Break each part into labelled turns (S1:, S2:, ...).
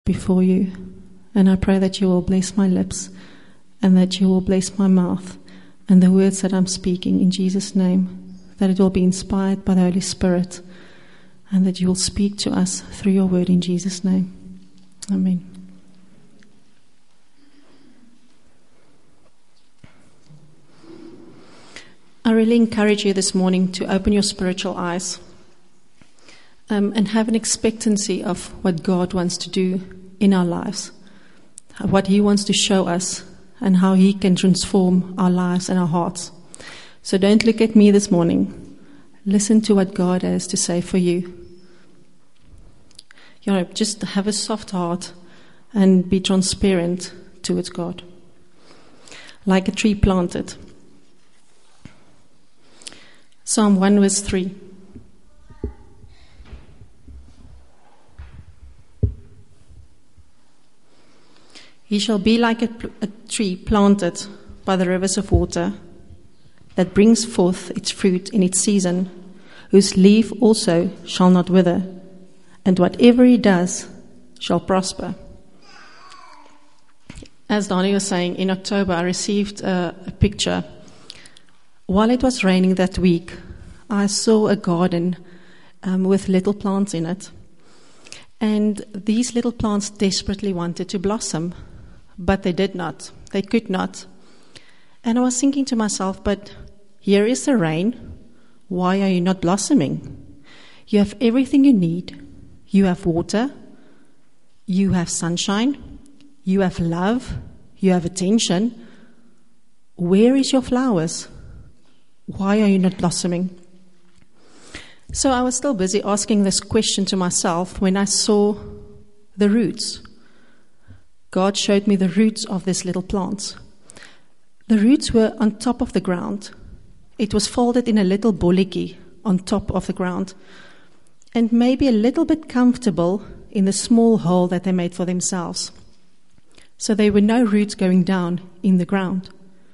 S1: before you. And I pray that you will bless my lips and that you will bless my mouth and the words that I'm speaking in Jesus' name, that it will be inspired by the Holy Spirit and that you will speak to us through your word in Jesus' name. Amen. I really encourage you this morning to open your spiritual eyes and have an expectancy of what God wants to do in our lives, what He wants to show us, and how He can transform our lives and our hearts. So don't look at me this morning. Listen to what God has to say for you. Just have a soft heart and be transparent towards God, like a tree planted. Psalm 1 verse 3. He shall be like a tree planted by the rivers of water, that brings forth its fruit in its season, whose leaf also shall not wither, and whatever he does shall prosper. As Donnie was saying, in October I received a picture. While it was raining that week, I saw a garden with little plants in it. And these little plants desperately wanted to blossom, but they did not. They could not. And I was thinking to myself, but here is the rain. Why are you not blossoming? You have everything you need. You have water. You have sunshine. You have love. You have attention. Where is your flowers? Why are you not blossoming? So I was still busy asking this question to myself when I saw the roots. God showed me the roots of these little plants. The roots were on top of the ground. It was folded in a little bolletjie on top of the ground, and maybe a little bit comfortable in the small hole that they made for themselves. So there were no roots going down in the ground.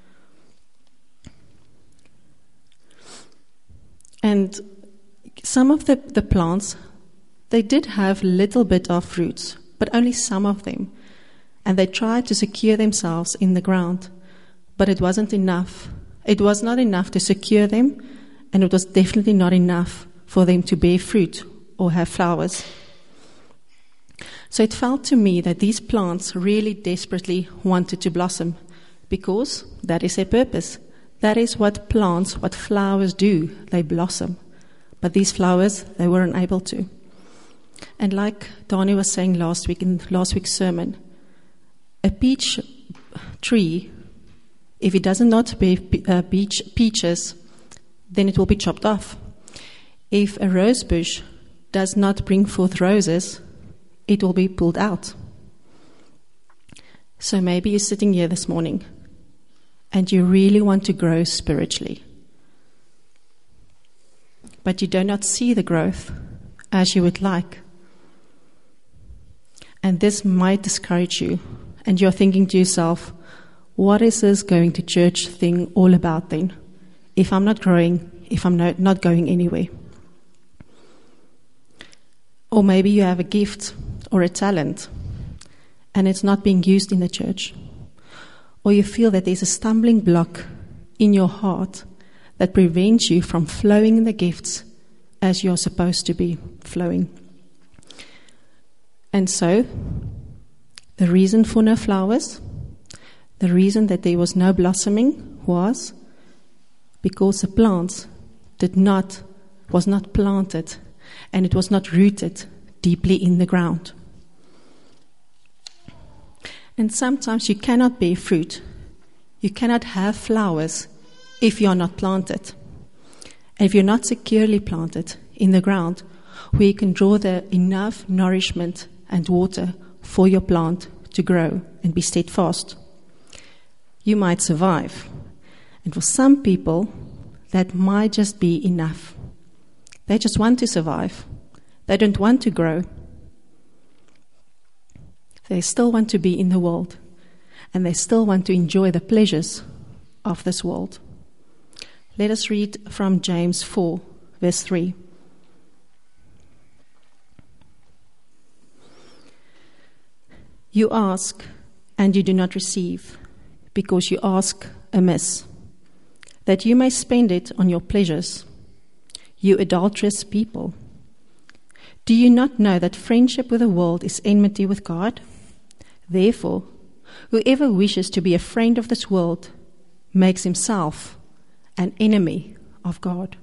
S1: And some of the plants, they did have a little bit of roots, but only some of them. And they tried to secure themselves in the ground, but it wasn't enough. It was not enough to secure them, and it was definitely not enough for them to bear fruit or have flowers. So it felt to me that these plants really desperately wanted to blossom, because that is their purpose. That is what plants, what flowers do. They blossom. But these flowers, they were unable to. And like Donnie was saying last week in last week's sermon, a peach tree, if it does not bear peaches, then it will be chopped off. If a rose bush does not bring forth roses, it will be pulled out. So maybe you're sitting here this morning and you really want to grow spiritually, but you do not see the growth as you would like. And this might discourage you, and you're thinking to yourself, what is this going to church thing all about then? If I'm not growing, if I'm not going anywhere. Or maybe you have a gift or a talent, and it's not being used in the church. Or you feel that there's a stumbling block in your heart that prevents you from flowing in the gifts as you're supposed to be flowing. And so, the reason for no flowers, the reason that there was no blossoming was because the plants was not planted, and it was not rooted deeply in the ground. And sometimes you cannot bear fruit. You cannot have flowers if you are not planted. And if you're not securely planted in the ground, where you can draw the enough nourishment and water for your plant to grow and be steadfast, you might survive. And for some people, that might just be enough. They just want to survive. They don't want to grow. They still want to be in the world, and they still want to enjoy the pleasures of this world. Let us read from James 4, verse 3. You ask, and you do not receive, because you ask amiss, that you may spend it on your pleasures. You adulterous people. Do you not know that friendship with the world is enmity with God? Therefore, whoever wishes to be a friend of this world makes himself an enemy of God.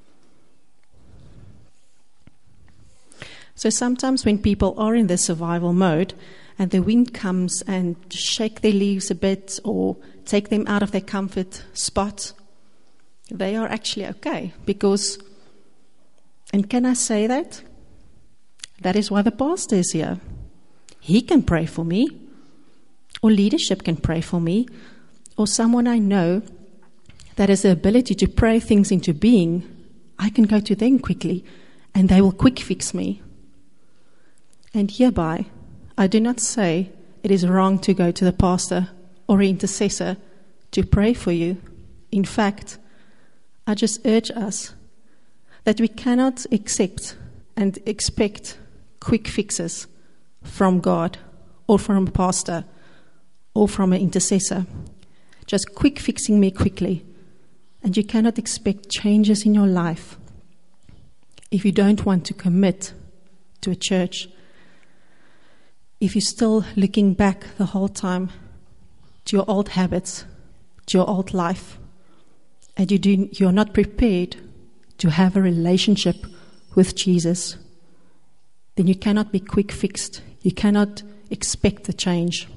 S1: So sometimes when people are in this survival mode and the wind comes and shake their leaves a bit or take them out of their comfort spot, they are actually okay. Because, and can I say that? That is why the pastor is here. He can pray for me, or leadership can pray for me, or someone I know that has the ability to pray things into being. I can go to them quickly, and they will quick fix me. And hereby, I do not say it is wrong to go to the pastor or intercessor to pray for you. In fact, I just urge us that we cannot accept and expect quick fixes from God or from a pastor or from an intercessor. Just quick fixing me quickly. And you cannot expect changes in your life if you don't want to commit to a church. If you're still looking back the whole time to your old habits, to your old life, and you're not prepared to have a relationship with Jesus, then you cannot be quick fixed. You cannot expect the change.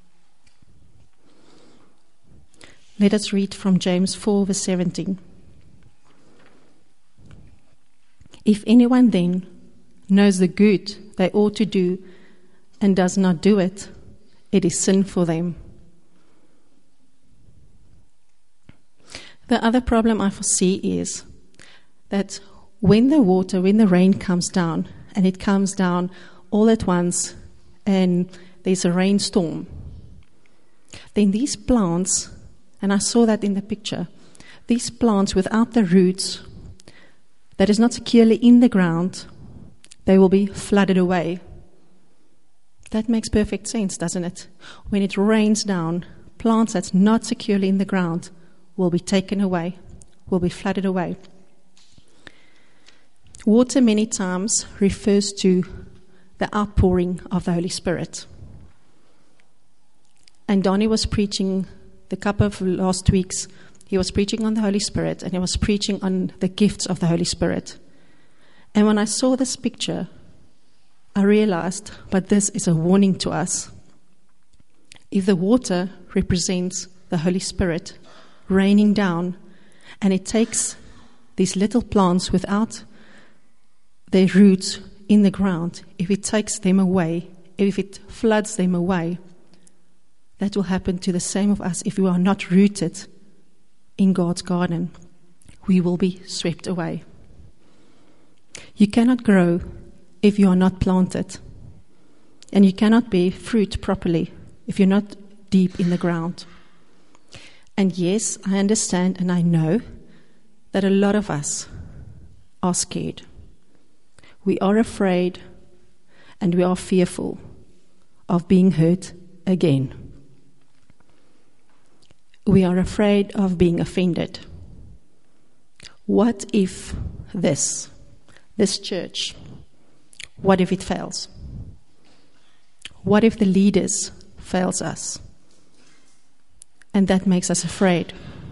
S1: Let us read from James 4, verse 17. If anyone then knows the good they ought to do and does not do it, it is sin for them. The other problem I foresee is that when the rain comes down, and it comes down all at once, and there's a rainstorm, then these plants, and I saw that in the picture, these plants without the roots, that is not securely in the ground, they will be flooded away. That makes perfect sense, doesn't it? When it rains down, plants that's not securely in the ground will be taken away, will be flooded away. Water many times refers to the outpouring of the Holy Spirit. And Donnie was preaching the couple of last weeks. He was preaching on the Holy Spirit, and he was preaching on the gifts of the Holy Spirit. And when I saw this picture, I realized, but this is a warning to us. If the water represents the Holy Spirit raining down, and it takes these little plants without their roots in the ground, if it takes them away, if it floods them away, that will happen to the same of us if we are not rooted in God's garden. We will be swept away. You cannot grow if you are not planted. And you cannot bear fruit properly if you're not deep in the ground. And yes, I understand and I know that a lot of us are scared. We are afraid and we are fearful of being hurt again. We are afraid of being offended. What if this church, what if it fails? What if the leaders fails us? And that makes us afraid.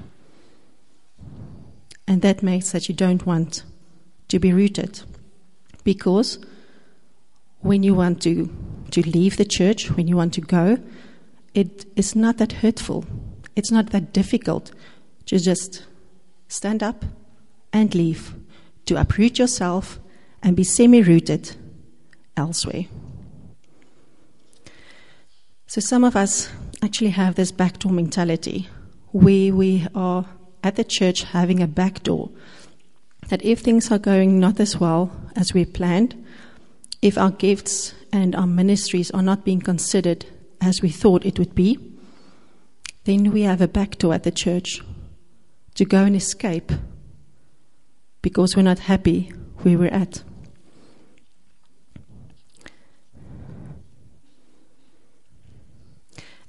S1: And that makes that you don't want to be rooted. Because when you want to leave the church, when you want to go, it is not that hurtful. It's not that difficult to just stand up and leave, to uproot yourself and be semi-rooted elsewhere. So some of us actually have this backdoor mentality where we are at the church having a backdoor, that if things are going not as well as we planned, if our gifts and our ministries are not being considered as we thought it would be, then we have a backdoor at the church to go and escape because we're not happy where we're at.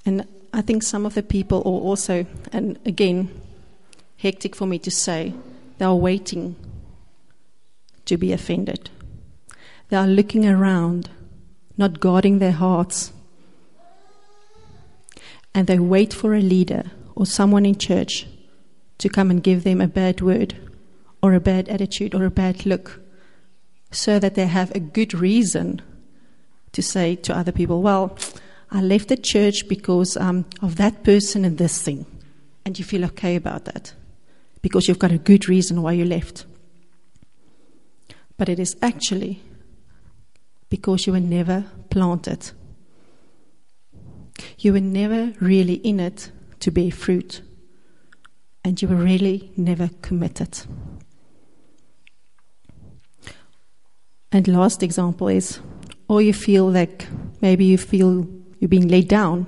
S1: And I think some of the people are also, and again, hectic for me to say, they are waiting to be offended. They are looking around, not guarding their hearts. And they wait for a leader or someone in church to come and give them a bad word or a bad attitude or a bad look, so that they have a good reason to say to other people, well, I left the church because of that person and this thing. And you feel okay about that because you've got a good reason why you left. But it is actually because you were never planted. You were never really in it to bear fruit. And you were really never committed. And last example is, or you feel like maybe you feel you're being laid down,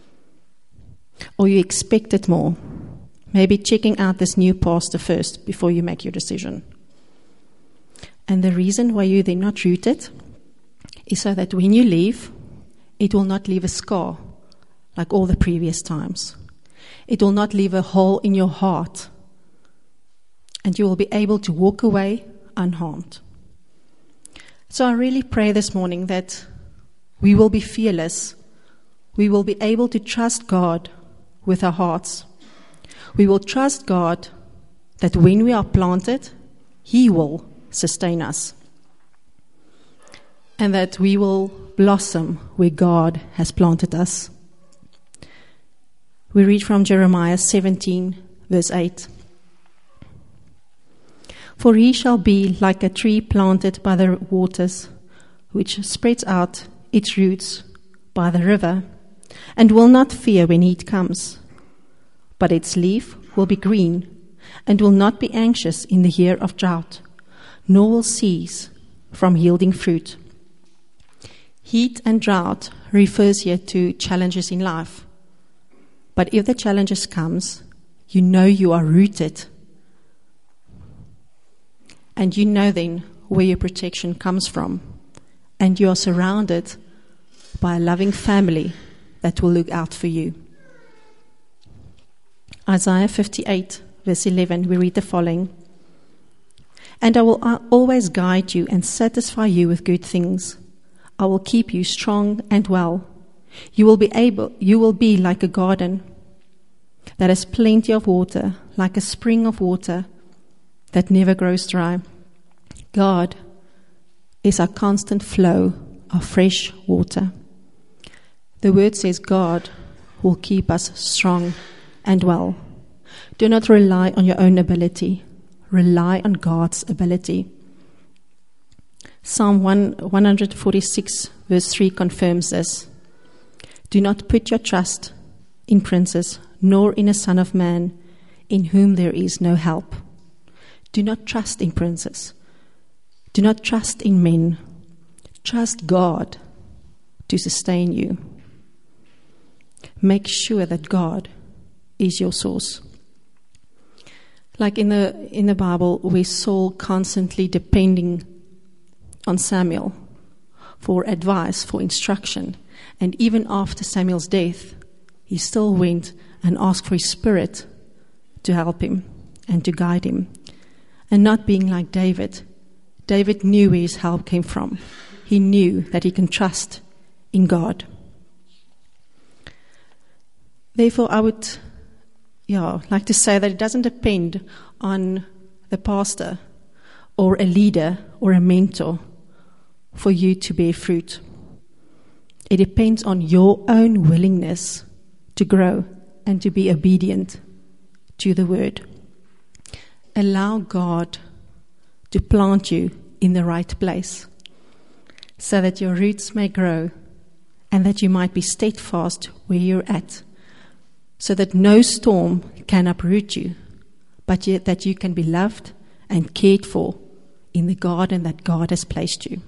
S1: or you expected more. Maybe checking out this new pastor first before you make your decision. And the reason why you're then not rooted is so that when you leave, it will not leave a scar like all the previous times. It will not leave a hole in your heart. And you will be able to walk away unharmed. So I really pray this morning that we will be fearless. We will be able to trust God with our hearts. We will trust God that when we are planted, He will sustain us. And that we will blossom where God has planted us. We read from Jeremiah 17, verse 8. For he shall be like a tree planted by the waters, which spreads out its roots by the river, and will not fear when heat comes. But its leaf will be green, and will not be anxious in the year of drought, nor will cease from yielding fruit. Heat and drought refers here to challenges in life. But if the challenges comes, you know you are rooted. And you know then where your protection comes from. And you are surrounded by a loving family that will look out for you. Isaiah 58, verse 11, we read the following. And I will always guide you and satisfy you with good things. I will keep you strong and well. You will be like a garden that has plenty of water, like a spring of water that never grows dry. God is our constant flow of fresh water. The word says God will keep us strong and well. Do not rely on your own ability. Rely on God's ability. Psalm 146 verse 3 confirms this. Do not put your trust in princes, nor in a son of man, in whom there is no help. Do not trust in princes. Do not trust in men. Trust God to sustain you. Make sure that God is your source. Like in the Bible, we Saul constantly depending on Samuel for advice, for instruction. And even after Samuel's death, he still went and asked for his spirit to help him and to guide him. And not being like David. David knew where his help came from. He knew that he can trust in God. Therefore, I would like to say that it doesn't depend on the pastor or a leader or a mentor for you to bear fruit. It depends on your own willingness to grow and to be obedient to the word. Allow God to plant you in the right place so that your roots may grow and that you might be steadfast where you're at, so that no storm can uproot you, but yet that you can be loved and cared for in the garden that God has placed you.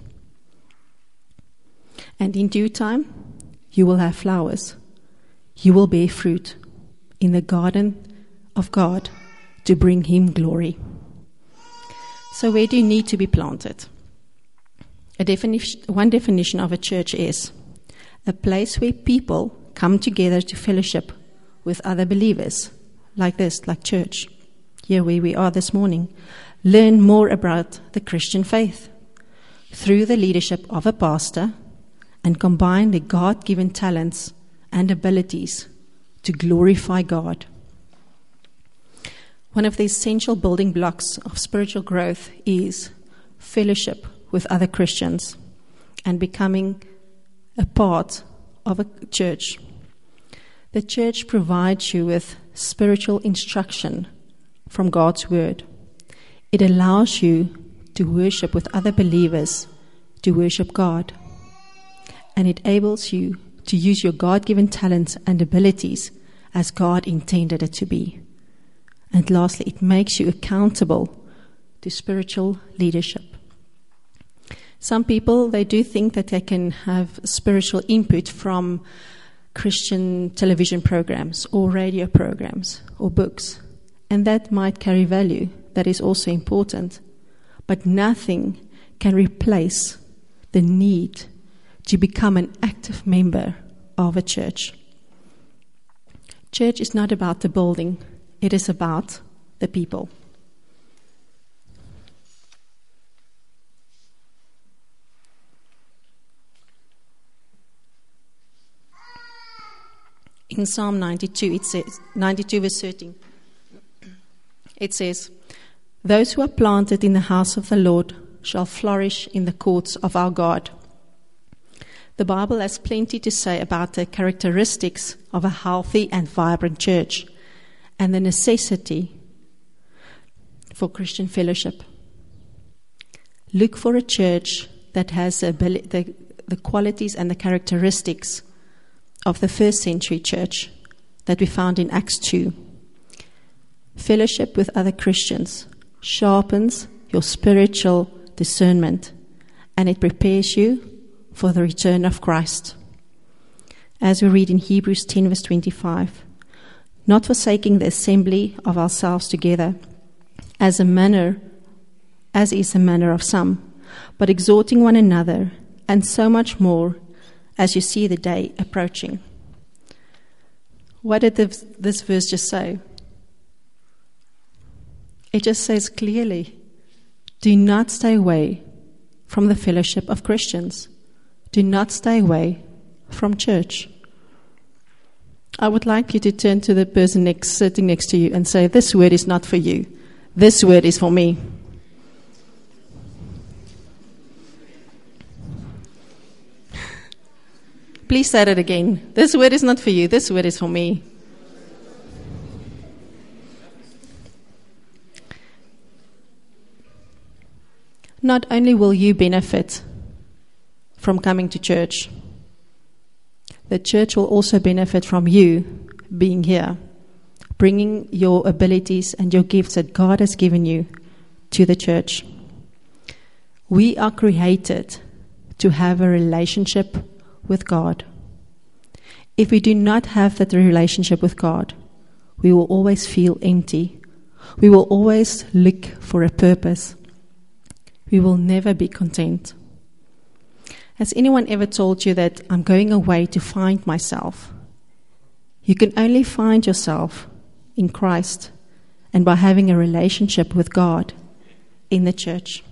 S1: And in due time, you will have flowers. You will bear fruit in the garden of God to bring Him glory. So where do you need to be planted? One definition of a church is a place where people come together to fellowship with other believers, like this, like church, here where we are this morning, learn more about the Christian faith through the leadership of a pastor and combine the God-given talents and abilities to glorify God. One of the essential building blocks of spiritual growth is fellowship with other Christians and becoming a part of a church. The church provides you with spiritual instruction from God's Word. It allows you to worship with other believers, to worship God. And it enables you to use your God-given talents and abilities as God intended it to be. And lastly, it makes you accountable to spiritual leadership. Some people, they do think that they can have spiritual input from Christian television programs or radio programs or books. And that might carry value. That is also important. But nothing can replace the need to become an active member of a church. Church is not about the building. It is about the people. In Psalm 92, it says, 92 verse 13, it says, "Those who are planted in the house of the Lord shall flourish in the courts of our God." The Bible has plenty to say about the characteristics of a healthy and vibrant church and the necessity for Christian fellowship. Look for a church that has the qualities and the characteristics of the first century church that we found in Acts 2. Fellowship with other Christians sharpens your spiritual discernment, and it prepares you for the return of Christ. As we read in Hebrews 10 verse 25, "Not forsaking the assembly of ourselves together, as is the manner of some, but exhorting one another, and so much more as you see the day approaching." What did this verse just say? It just says clearly, do not stay away from the fellowship of Christians. Do not stay away from church. I would like you to turn to the person sitting next to you and say, "This word is not for you. This word is for me." Please say it again. This word is not for you. This word is for me. Not only will you benefit from coming to church, the church will also benefit from you being here, bringing your abilities and your gifts that God has given you to the church. We are created to have a relationship with God. If we do not have that relationship with God, we will always feel empty. We will always look for a purpose. We will never be content. Has anyone ever told you that I'm going away to find myself? You can only find yourself in Christ and by having a relationship with God in the church.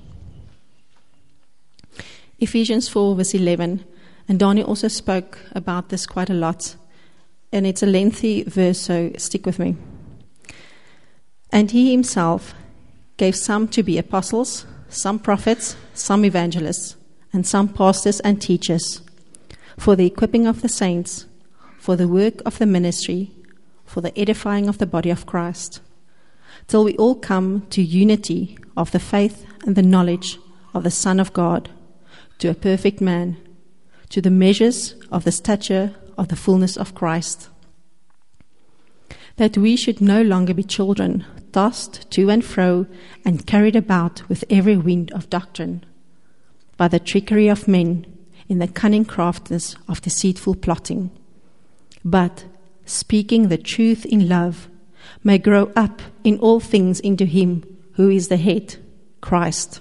S1: Ephesians 4 verse 11, and Donnie also spoke about this quite a lot, and it's a lengthy verse, so stick with me. "And he himself gave some to be apostles, some prophets, some evangelists, and some pastors and teachers, for the equipping of the saints, for the work of the ministry, for the edifying of the body of Christ, till we all come to unity of the faith and the knowledge of the Son of God, to a perfect man, to the measures of the stature of the fullness of Christ, that we should no longer be children, tossed to and fro and carried about with every wind of doctrine, by the trickery of men, in the cunning craftiness of deceitful plotting, but speaking the truth in love, may grow up in all things into him who is the head, Christ,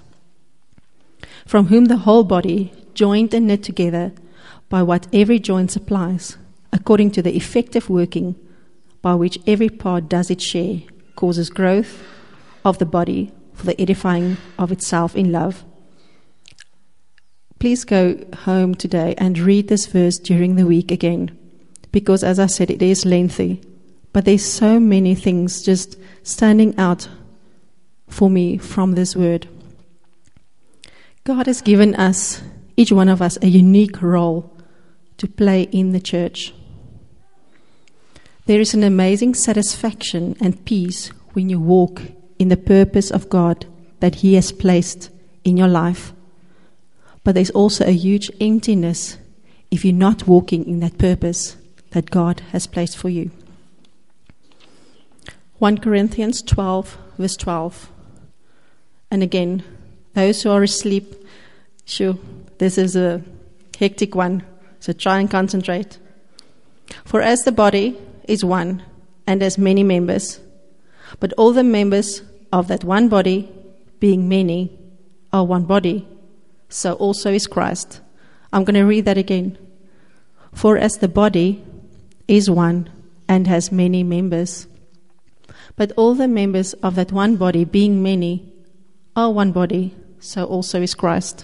S1: from whom the whole body, joined and knit together by what every joint supplies, according to the effective working by which every part does its share, causes growth of the body for the edifying of itself in love. Please go home today and read this verse during the week again, because as I said, it is lengthy, but there's so many things just standing out for me from this word. God has given us, each one of us, a unique role to play in the church. There is an amazing satisfaction and peace when you walk in the purpose of God that He has placed in your life. But there's also a huge emptiness if you're not walking in that purpose that God has placed for you. 1 Corinthians 12, verse 12. And again, those who are asleep, sure, this is a hectic one, so try and concentrate. For as the body is one and has many members, but all the members of that one body, being many, are one body, so also is Christ. I'm going to read that again. For as the body is one and has many members, but all the members of that one body, being many, are one body, so also is Christ.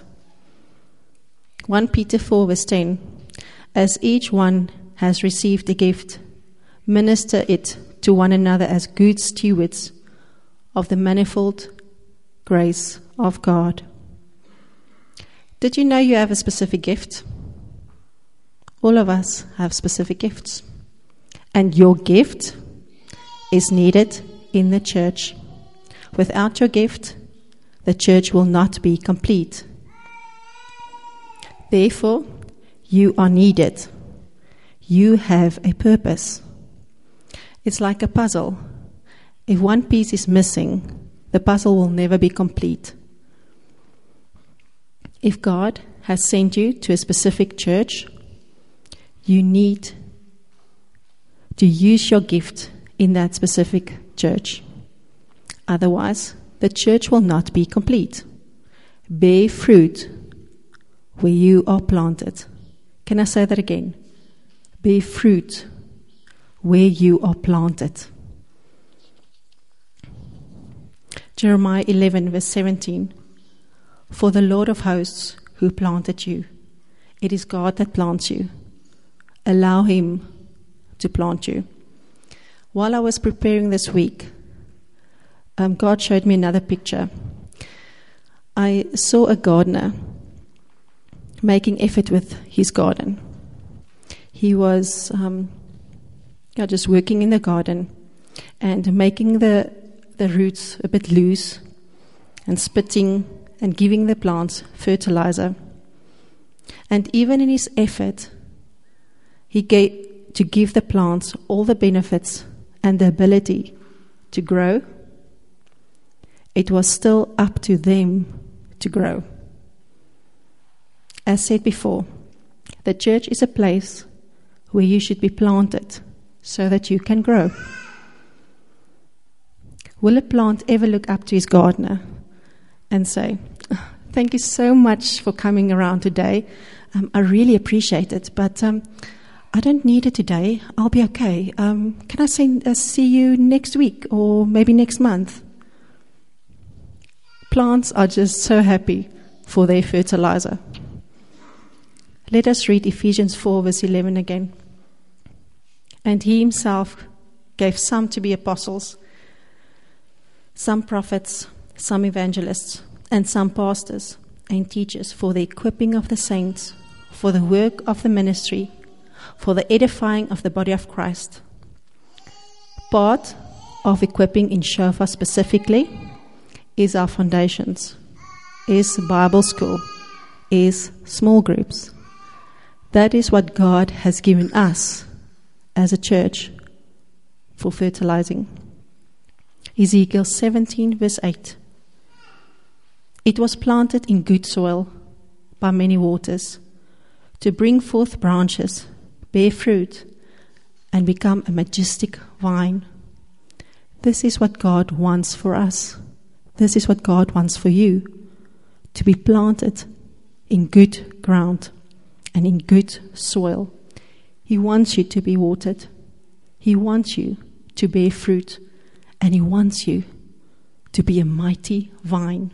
S1: 1 Peter 4, verse 10. As each one has received a gift, minister it to one another as good stewards of the manifold grace of God. Did you know you have a specific gift? All of us have specific gifts. And your gift is needed in the church. Without your gift, the church will not be complete. Therefore, you are needed. You have a purpose. It's like a puzzle. If one piece is missing, the puzzle will never be complete. If God has sent you to a specific church, you need to use your gift in that specific church. Otherwise, the church will not be complete. Bear fruit where you are planted. Can I say that again? Bear fruit where you are planted. Jeremiah 11, verse 17. For the Lord of hosts who planted you, it is God that plants you. Allow Him to plant you. While I was preparing this week, God showed me another picture. I saw a gardener making effort with his garden. He was just working in the garden and making the roots a bit loose and spitting and giving the plants fertilizer. And even in his effort, he gave to give the plants all the benefits and the ability to grow. It was still up to them to grow. As said before, the church is a place where you should be planted so that you can grow. Will a plant ever look up to his gardener and say, "Thank you so much for coming around today. I really appreciate it, but I don't need it today. I'll be okay. Can I see you next week or maybe next month?" Plants are just so happy for their fertilizer. Let us read Ephesians 4, verse 11 again. And He Himself gave some to be apostles, some prophets, some evangelists, and some pastors and teachers for the equipping of the saints, for the work of the ministry, for the edifying of the body of Christ. Part of equipping in Shofar specifically is our foundations, is Bible school, is small groups. That is what God has given us as a church for fertilizing. Ezekiel 17, verse 8. It was planted in good soil by many waters, to bring forth branches, bear fruit, and become a majestic vine. This is what God wants for us. This is what God wants for you, to be planted in good ground and in good soil, He wants you to be watered. He wants you to bear fruit. And He wants you to be a mighty vine.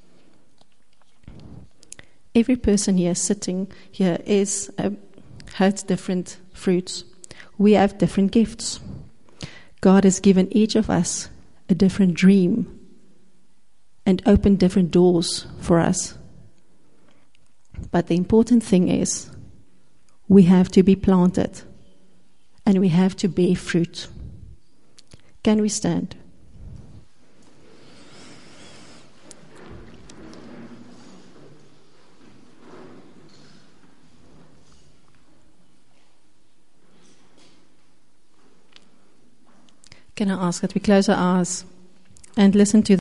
S1: Every person here sitting here has different fruits. We have different gifts. God has given each of us a different dream and opened different doors for us. But the important thing is we have to be planted and we have to bear fruit. Can we stand? Can I ask that we close our eyes and listen to